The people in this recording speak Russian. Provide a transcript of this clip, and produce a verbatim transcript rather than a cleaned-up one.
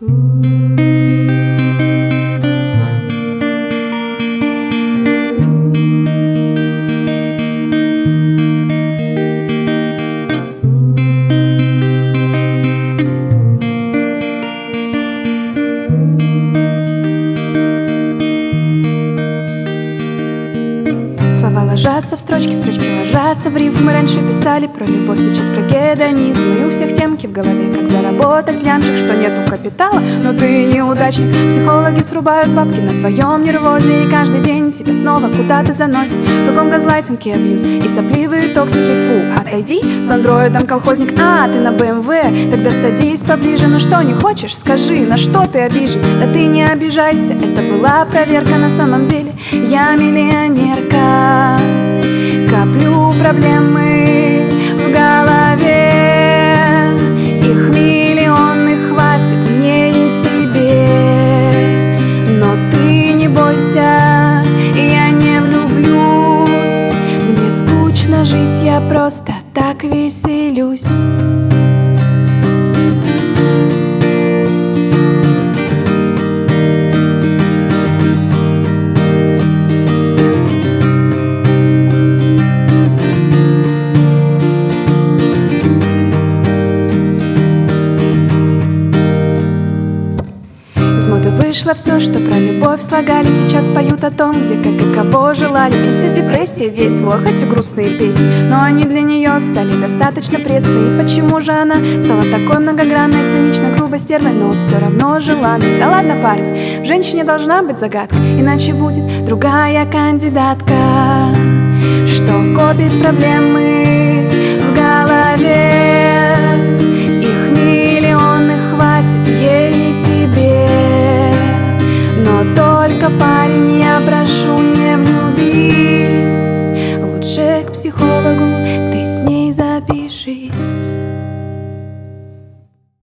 Слова ложатся в строчки, строчки ложатся в рифм. Мы раньше писали про любовь, сейчас про гедонизм. И у всех темки в голове, как заработать лямчик, что нету капитала, но ты неудачник. Психологи срубают бабки на твоем нервозе, и каждый день тебя снова куда-то заносит. Кругом газлайтинг и абьюз, и сопливые токсики. Фу, отойди, с андроидом колхозник. А, ты на бэ эм вэ, тогда садись поближе. Ну что, не хочешь? Скажи, на что ты обижен? Да ты не обижайся, это была проверка на самом деле. Я миллионерка, коплю проблемы в голове. Их миллионы хватит мне и тебе. Но ты не бойся, я не влюблюсь. Мне скучно жить, я просто так веселюсь. Вышло все, что про любовь слагали. Сейчас поют о том, где, как и кого желали. Вместе с депрессией весело, хоть и грустные песни, но они для нее стали достаточно пресные. И почему же она стала такой многогранной, циничной, грубой стервой, но все равно желанной? Да ладно, парни, в женщине должна быть загадка, иначе будет другая кандидатка, что копит проблемы в голове. Их миллионы хватит ей и тебе. Но только, парень, я прошу,